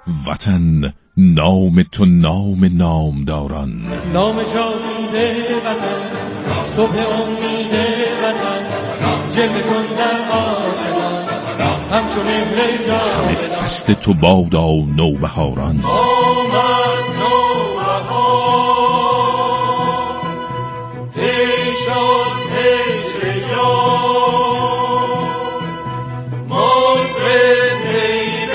وطن نام تو نام نامداران، نام جاوید وطن، صبح امید وطن، جلوه کن در آسمان همچون مهر جاودان. همه فصل تو بادا نوبهاران، آمد نوبهار تی شد هجر یار، مطرب نی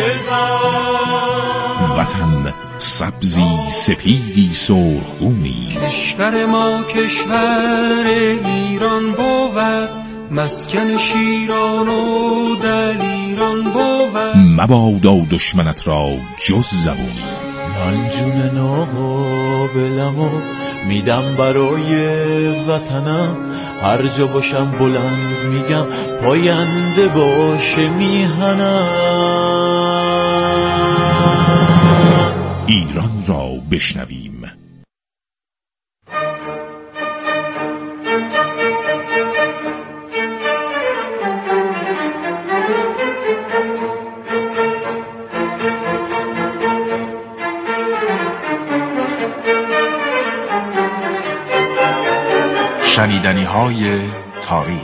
بزن. وطن سبزی سپیدی سرخگونی، کشور ما کشور ایران بود، مسکن شیران و دلیران بود. مبادا دشمنت را جز زبونی، من جون ناقابلمو میدم برای وطنم، هر جا باشم بلند میگم پاینده باشه میهنم. ایران را بشنویم. شنیدنی‌های تاریخ.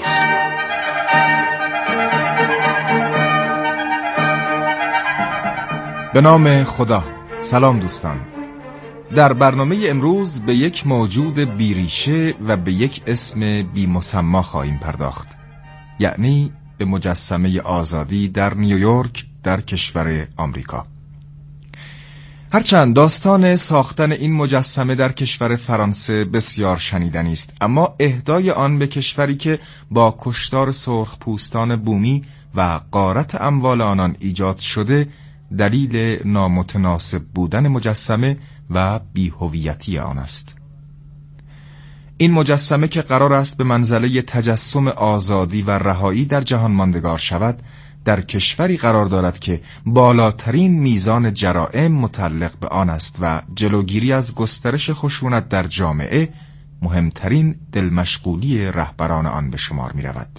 به نام خدا. سلام دوستان. در برنامه امروز به یک موجود بیریشه و به یک اسم بی‌مسمی خواهیم پرداخت، یعنی به مجسمه آزادی در نیویورک در کشور آمریکا. هرچند داستان ساختن این مجسمه در کشور فرانسه بسیار شنیدنی است، اما اهدای آن به کشوری که با کشتار سرخپوستان بومی و غارت اموال آنان ایجاد شده دلیل نامتناسب بودن مجسمه و بی‌هویتی آن است. این مجسمه که قرار است به منزله تجسم آزادی و رهایی در جهان ماندگار شود، در کشوری قرار دارد که بالاترین میزان جرائم متعلق به آن است و جلوگیری از گسترش خشونت در جامعه مهمترین دلمشغولی رهبران آن به شمار می رود.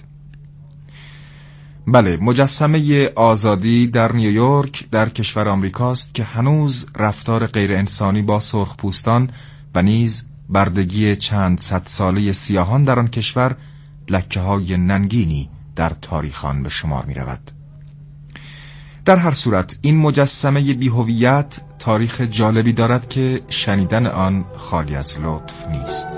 بله، مجسمه آزادی در نیویورک در کشور آمریکاست که هنوز رفتار غیر انسانی با سرخپوستان و نیز بردگی چند صد ساله سیاهان در آن کشور لکه‌های ننگینی در تاریخ آن به شمار می رود. در هر صورت این مجسمه بی‌هویت تاریخ جالبی دارد که شنیدن آن خالی از لطف نیست.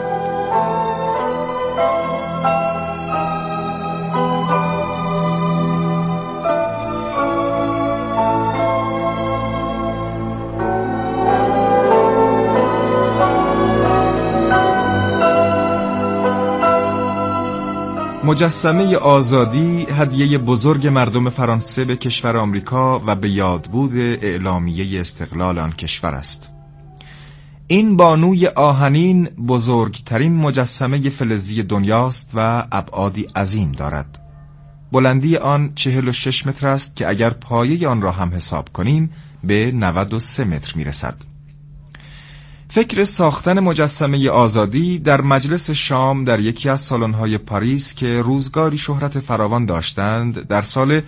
مجسمه آزادی هدیه بزرگ مردم فرانسه به کشور آمریکا و به یادبود اعلامیه استقلال آن کشور است. این بانوی آهنین بزرگترین مجسمه فلزی دنیاست و ابعادی عظیم دارد. بلندی آن 46 متر است که اگر پایه آن را هم حساب کنیم به 93 متر میرسد. فکر ساختن مجسمه آزادی در مجلس شام در یکی از سالن‌های پاریس که روزگاری شهرت فراوان داشتند در سال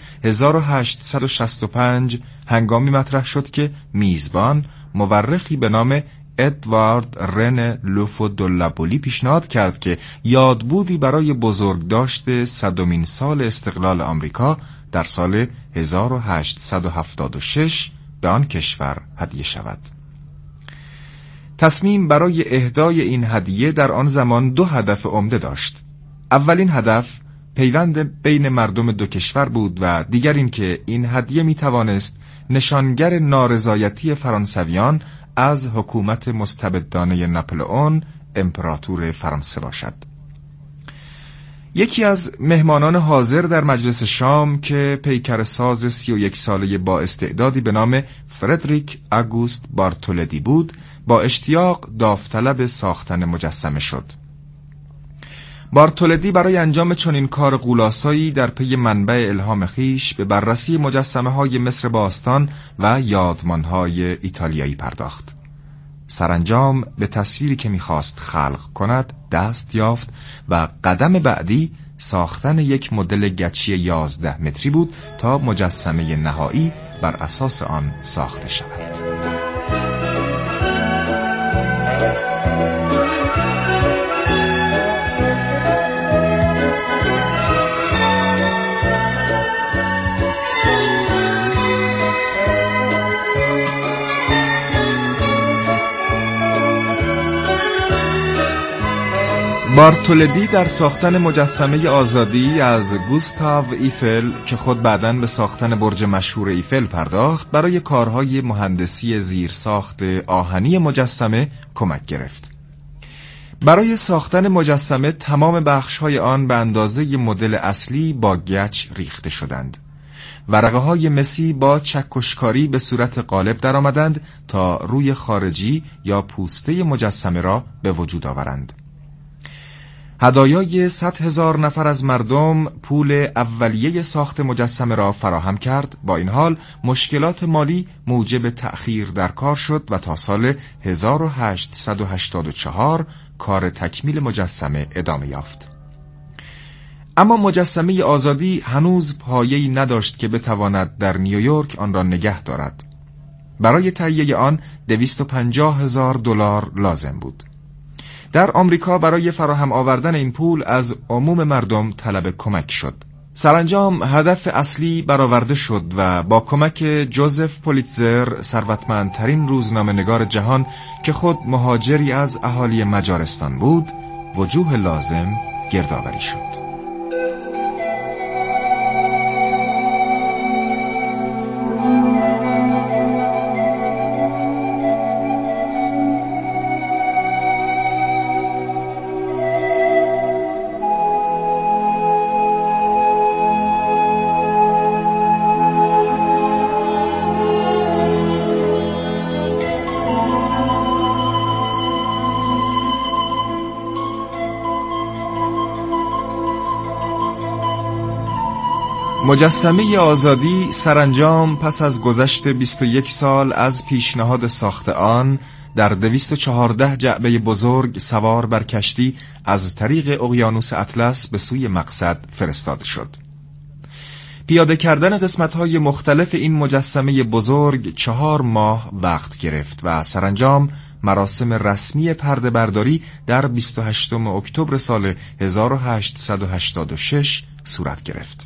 1865 هنگامی مطرح شد که میزبان مورخی به نام ادوارد رن لوفو دولابولی پیشنهاد کرد که یادبودی برای بزرگداشت 100مین سال استقلال آمریکا در سال 1876 به آن کشور هدیه شود. تصمیم برای اهدای این هدیه در آن زمان دو هدف عمده داشت. اولین هدف پیوند بین مردم دو کشور بود و دیگر این که این هدیه می توانست نشانگر نارضایتی فرانسویان از حکومت مستبدانه ناپلئون امپراتور فرانسه باشد. یکی از مهمانان حاضر در مجلس شام که پیکر ساز 31 ساله با استعدادی به نام فردریک آگوست بارتولدی بود، با اشتیاق داوطلب ساختن مجسمه شد. بارتولدی برای انجام چنین کار غولاسایی در پی منبع الهام خیش به بررسی مجسمه‌های مصر باستان و یادمان‌های ایتالیایی پرداخت. سرانجام به تصویری که می‌خواست خلق کند دست یافت و قدم بعدی ساختن یک مدل گچی 11 متری بود تا مجسمه نهایی بر اساس آن ساخته شود. بارتولدی در ساختن مجسمه آزادی از گوستاو ایفل که خود بعداً به ساختن برج مشهور ایفل پرداخت، برای کارهای مهندسی زیرساخت آهنی مجسمه کمک گرفت. برای ساختن مجسمه تمام بخش‌های آن به اندازه مدل اصلی با گچ ریخته شدند. ورقه‌های مسی با چکشکاری به صورت قالب درآمدند تا روی خارجی یا پوسته مجسمه را به وجود آورند. هدایای 100,000 نفر از مردم پول اولیه ساخت مجسمه را فراهم کرد. با این حال مشکلات مالی موجب تأخیر در کار شد و تا سال 1884 کار تکمیل مجسمه ادامه یافت. اما مجسمه آزادی هنوز پایه‌ای نداشت که بتواند در نیویورک آن را نگه دارد. برای تهیه آن $250,000 لازم بود. در آمریکا برای فراهم آوردن این پول از عموم مردم طلب کمک شد. سرانجام هدف اصلی برآورده شد و با کمک جوزف پولیتزر، ثروتمندترین روزنامه‌نگار جهان که خود مهاجری از اهالی مجارستان بود، وجوه لازم گردآوری شد. مجسمه آزادی سرانجام پس از گذشت 21 سال از پیشنهاد ساخت آن در 214 جعبه بزرگ سوار بر کشتی از طریق اقیانوس اطلس به سوی مقصد فرستاده شد. پیاده کردن قسمت‌های مختلف این مجسمه بزرگ 4 ماه وقت گرفت و سرانجام مراسم رسمی پرده برداری در 28 اکتبر سال 1886 صورت گرفت.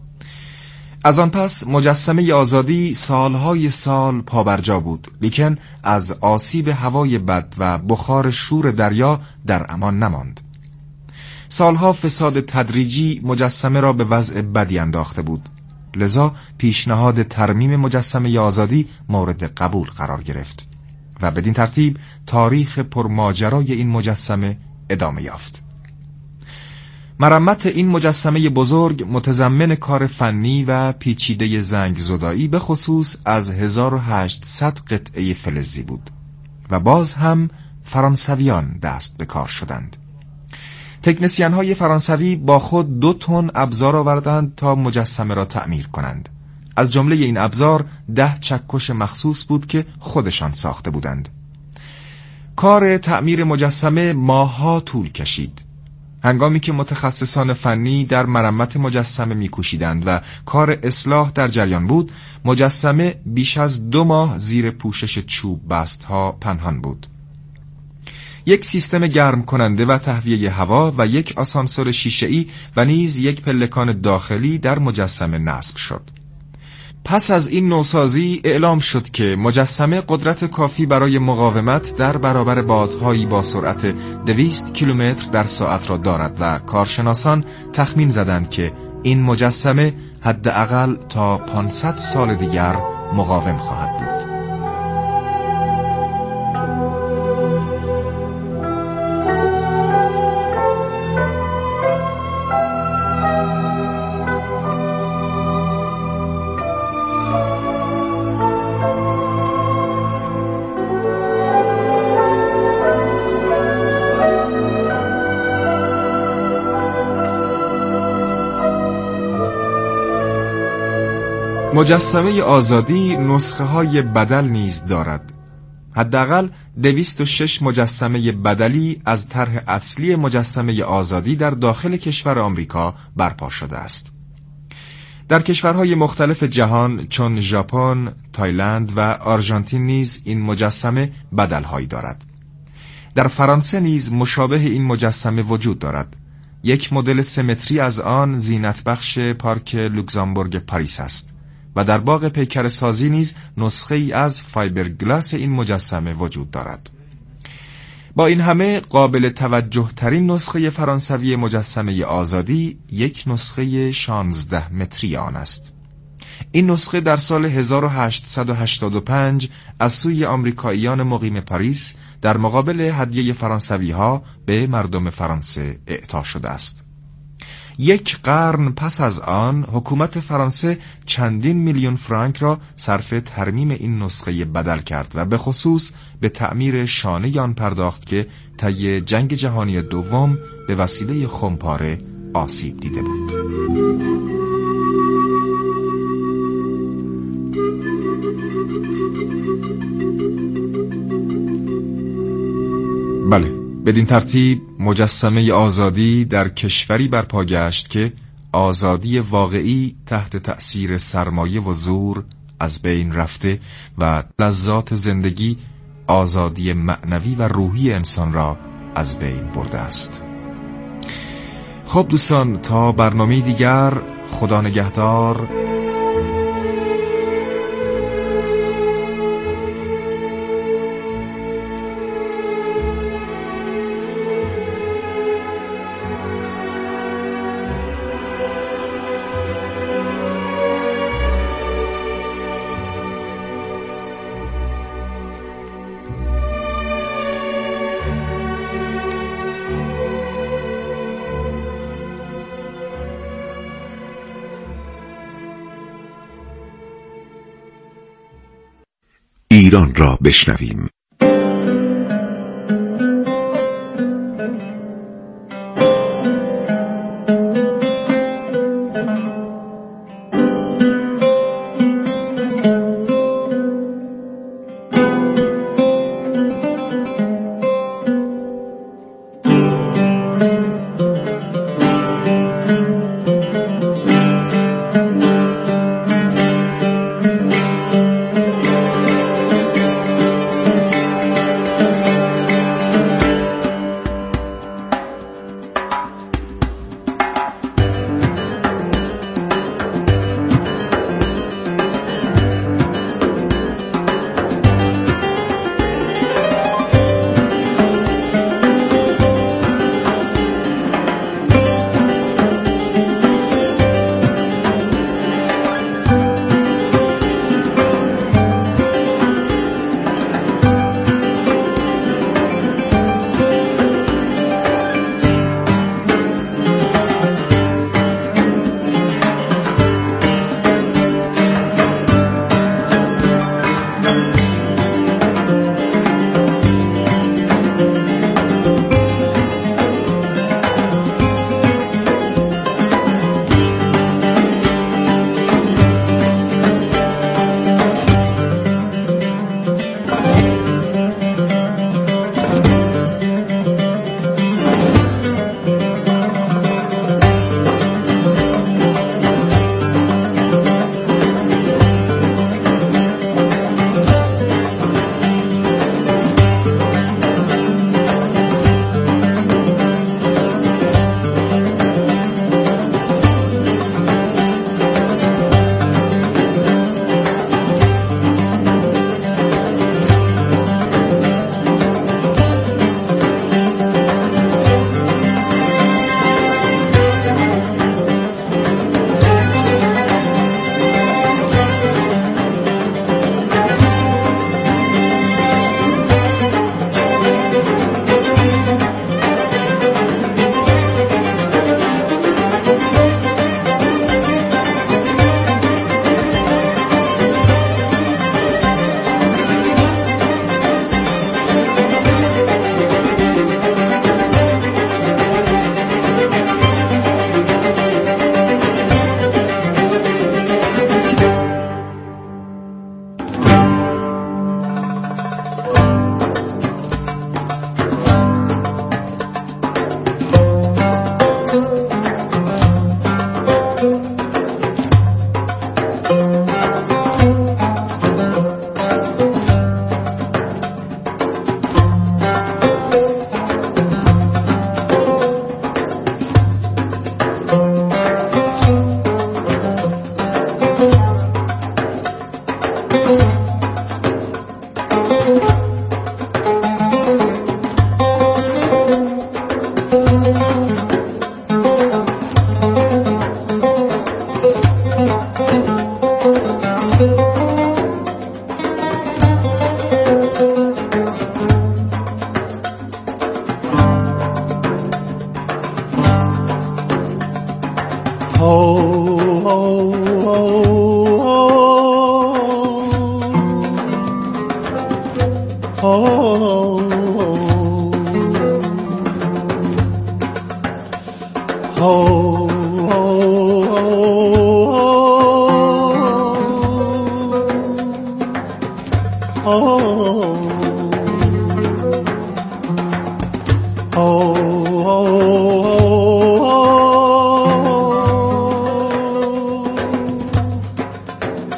از آن پس مجسمه آزادی سالهای سال پابرجا بود، لیکن از آسیب هوای بد و بخار شور دریا در امان نماند. سالها فساد تدریجی مجسمه را به وضع بدی انداخته بود، لذا پیشنهاد ترمیم مجسمه آزادی مورد قبول قرار گرفت و بدین ترتیب تاریخ پرماجرای این مجسمه ادامه یافت. مرمت این مجسمه بزرگ متضمن کار فنی و پیچیده زنگ زدایی به خصوص از 1800 قطعه فلزی بود و باز هم فرانسویان دست به کار شدند. تکنسین های فرانسوی با خود 2 تن ابزار آوردند تا مجسمه را تعمیر کنند. از جمله این ابزار 10 چکش مخصوص بود که خودشان ساخته بودند. کار تعمیر مجسمه ماه‌ها طول کشید. هنگامی که متخصصان فنی در مرمت مجسمه می‌کوشیدند و کار اصلاح در جریان بود، مجسمه بیش از 2 ماه زیر پوشش چوب بست‌ها پنهان بود. یک سیستم گرم کننده و تهویه هوا و یک آسانسور شیشه‌ای و نیز یک پلکان داخلی در مجسمه نصب شد. پس از این نوسازی اعلام شد که مجسمه قدرت کافی برای مقاومت در برابر بادهایی با سرعت 200 کیلومتر در ساعت را دارد و کارشناسان تخمین زدند که این مجسمه حداقل تا 500 سال دیگر مقاوم خواهد بود. مجسمه آزادی نسخه های بدل نیز دارد. حداقل 206 مجسمه بدلی از طرح اصلی مجسمه آزادی در داخل کشور آمریکا برپا شده است. در کشورهای مختلف جهان چون ژاپن، تایلند و آرژانتین نیز این مجسمه بدل‌هایی دارد. در فرانسه نیز مشابه این مجسمه وجود دارد. یک مدل سمتری از آن زینت بخش پارک لوکزامبورگ پاریس است و در باغ پیکر سازی نیز نسخه ای از فایبرگلاس این مجسمه وجود دارد. با این همه قابل توجه ترین نسخه فرانسوی مجسمه آزادی یک نسخه 16 متری آن است. این نسخه در سال 1885 از سوی آمریکاییان مقیم پاریس در مقابل هدیه فرانسوی‌ها به مردم فرانسه اعطا شده است. یک قرن پس از آن حکومت فرانسه چندین میلیون فرانک را صرف ترمیم این نسخه بدل کرد و به خصوص به تعمیر شانه آن پرداخت که طی جنگ جهانی دوم به وسیله خمپاره آسیب دیده بود. بله، بدین ترتیب مجسمه آزادی در کشوری برپا گشت که آزادی واقعی تحت تأثیر سرمایه و زور از بین رفته و لذات زندگی، آزادی معنوی و روحی انسان را از بین برده است. خب دوستان، تا برنامه دیگر، خدا نگهدار. ایران را بشنویم.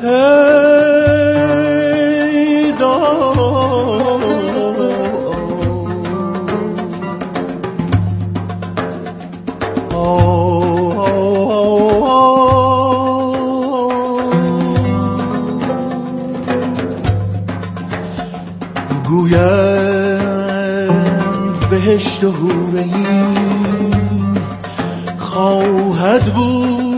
ای داد گویند بهشت و حور عین خواهد بود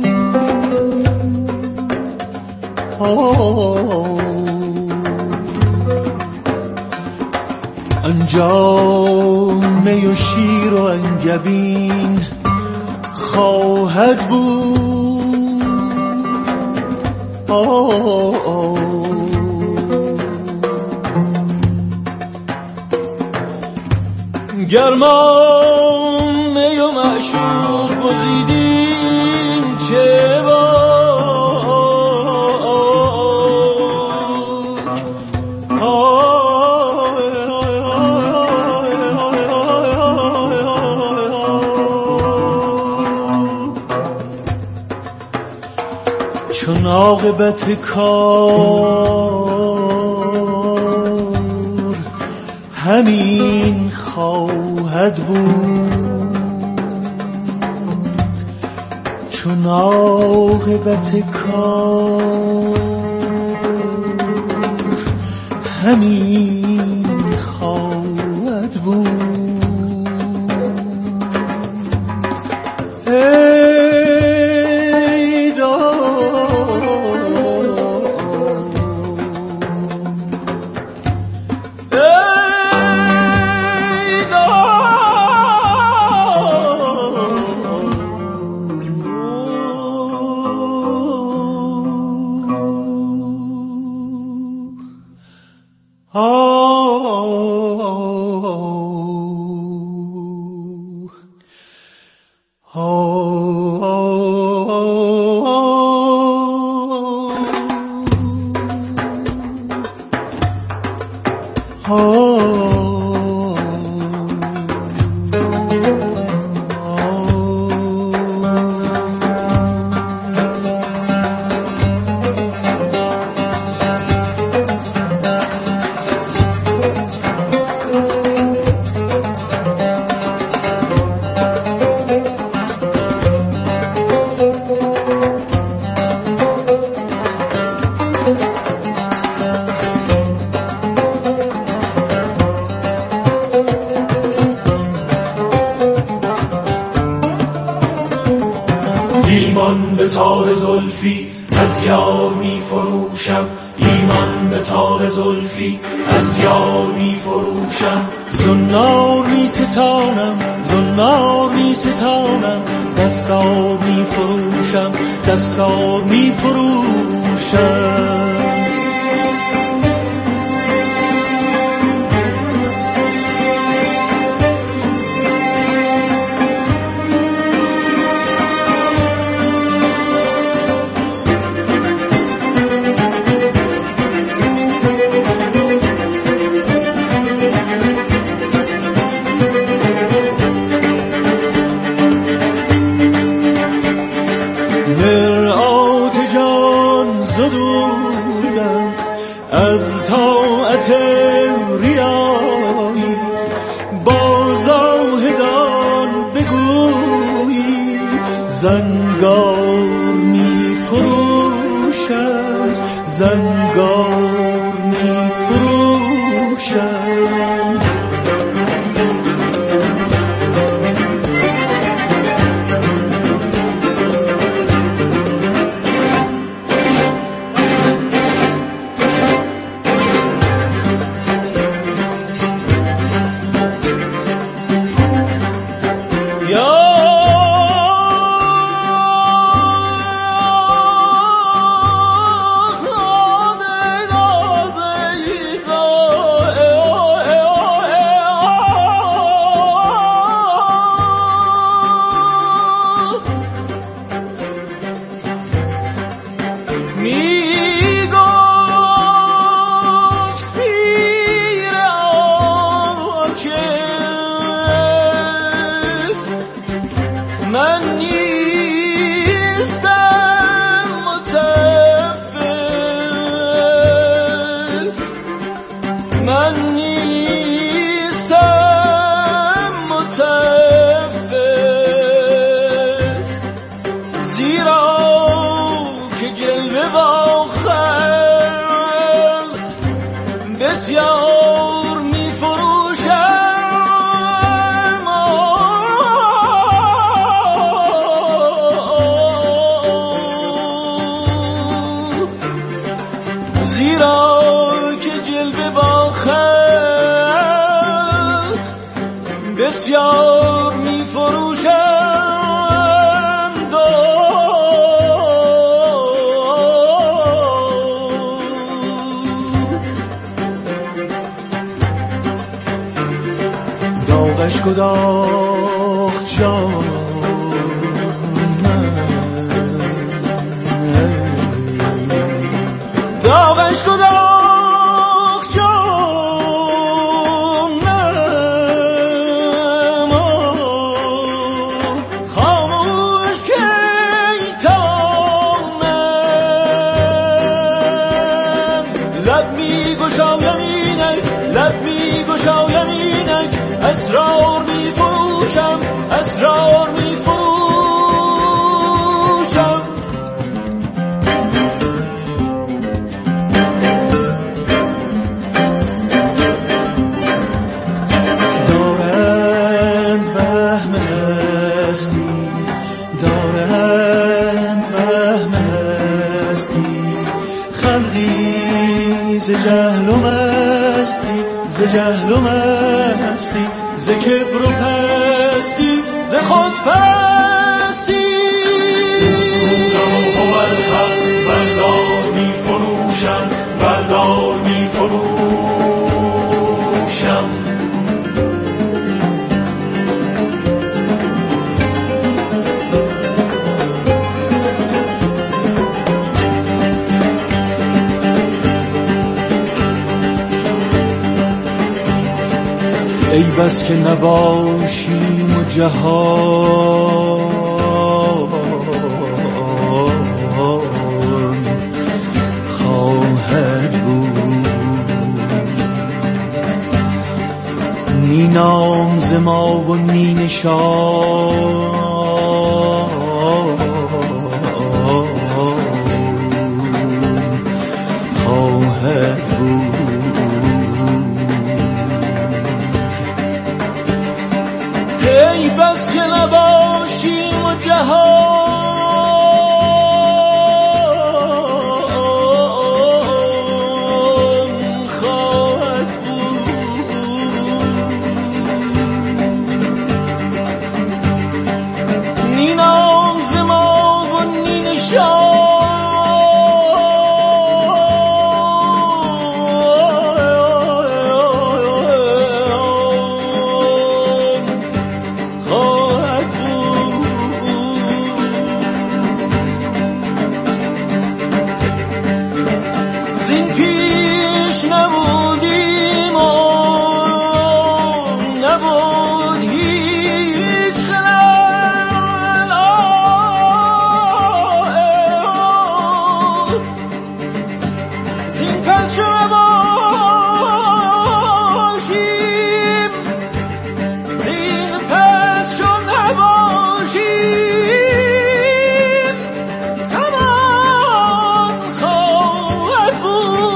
آنجا می و شیر و انگبین خواهد بود گرما می و معشوق گزیدیم چه چون عاقبت کار همین خواهد بود چون عاقبت کار همین خواهد بود ایمان به تار زلفی از یار می فروشم ایمان به تار زلفی از یار می فروشم زنار می ستانم زنار می ستانم دستار می فروشم دستار می فروشم از طاعت ریایی با زاهدان بگویی زنگار می فروشم زنگار می فروشم من نیستم متفق جلوه با خلق بسیار می فروشم، زیرا که جلوه با خلق بسیار می فروشم. داغش کداخت جان داغش کداخت جان خاموش که ایتانم لب می گشایم اینک لب می گشایم اینک اسرار می فروشم اسرار می فروشم. دارند وهم هستی دارند وهم هستی خلقی ز جهل و مستی ز جهل و مستی ز کبر و پستی ز خود پستی رسولم و الحق بردار می فروشم بردار می فروشم. ای بس که نباشیم و جهان خواهد بود نی نام ز ما و نی نشان خواهد بود. ای بس که نباشیم و جهان خواهد بود نی نام ز ما و نی نشان نبودیم و نبود هیچ زین پس چو نباشیم زین پس چو نباشیم همان خواهد بود.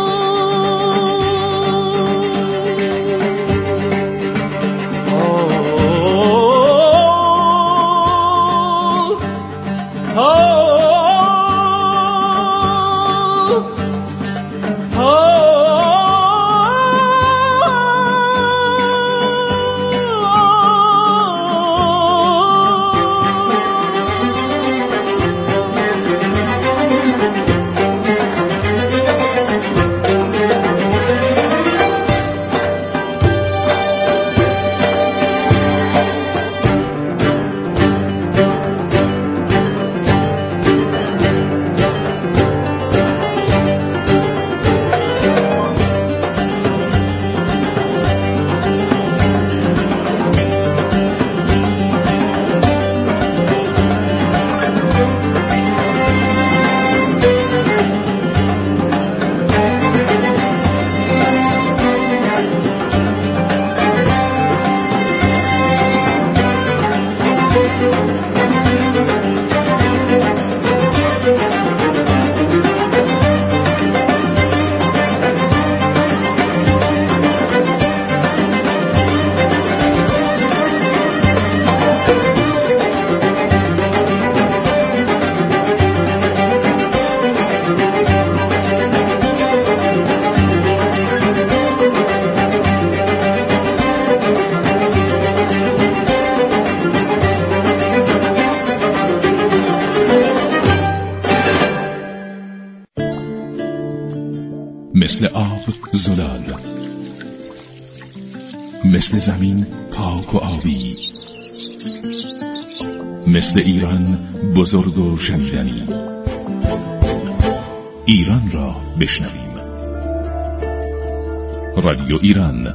مثل آب زلال، مثل زمین پاک و آبی، مثل ایران بزرگ و شنیدنی. ایران را بشنویم. رادیو ایران.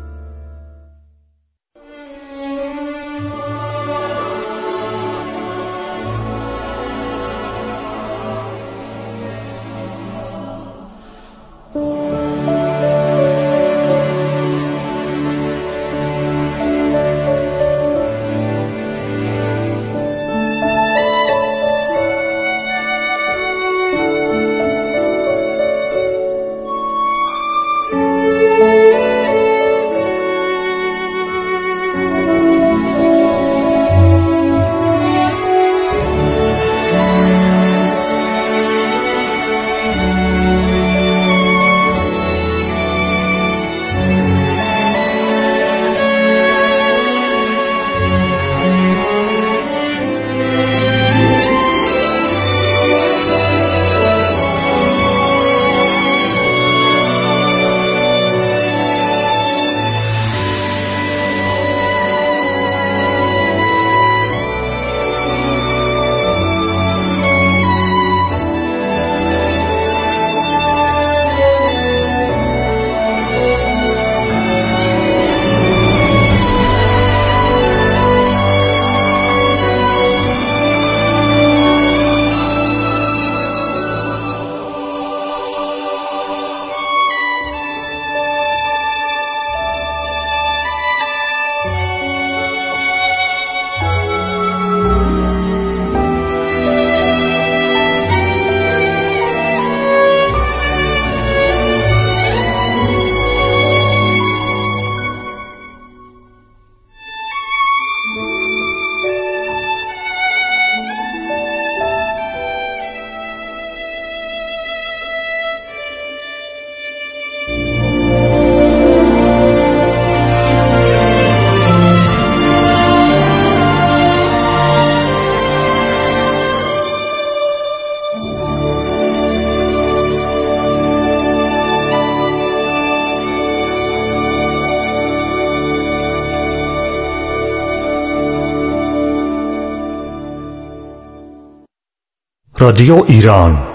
رادیو ایران،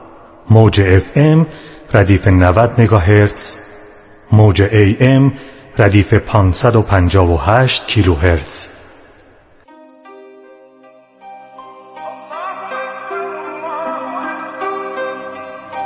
موج FM ردیف 90 مگاهرتز، موج AM ردیف 558 کیلوهرتز.